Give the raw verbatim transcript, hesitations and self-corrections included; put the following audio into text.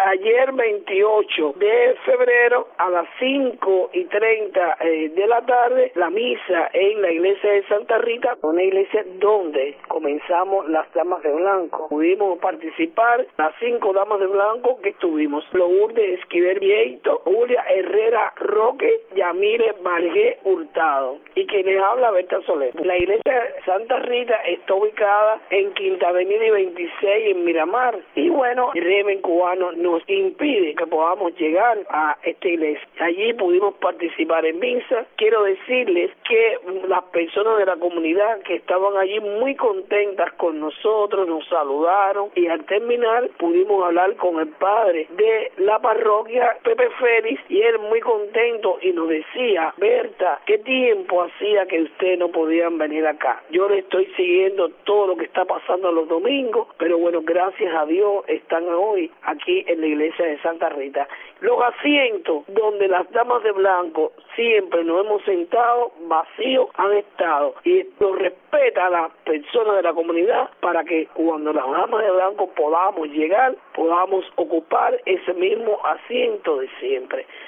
ayer veintiocho de febrero a las cinco y treinta eh, de la tarde, la misa en la iglesia de Santa Rita, una iglesia donde comenzamos las damas de blanco. Pudimos participar las cinco damas de blanco que estuvimos: Lourdes Esquivel Vieito, Julia Herrera Roque, Yamile Margué Hurtado y quien les habla, Berta Soler. La iglesia Santa Rita está ubicada en Quinta Avenida y veintiséis en Miramar, y bueno, el régimen cubano nos impide que podamos llegar a esta iglesia. Allí pudimos participar en misa. Quiero decirles que las personas de la comunidad que estaban allí muy contentas con nosotros, nos saludaron, y al terminar pudimos hablar con el padre de la parroquia, Pepe Félix, y él muy contento y nos decía: Berta, ¿qué tiempo hacía que ustedes no podían venir acá? Yo le estoy siguiendo todo lo que está pasando los domingos, pero bueno, gracias a Dios están hoy aquí en la iglesia de Santa Rita. Los asientos donde las damas de blanco siempre nos hemos sentado vacíos han estado, y esto respeta a las personas de la comunidad para que cuando las damas de blanco podamos llegar, podamos ocupar ese mismo asiento de siempre.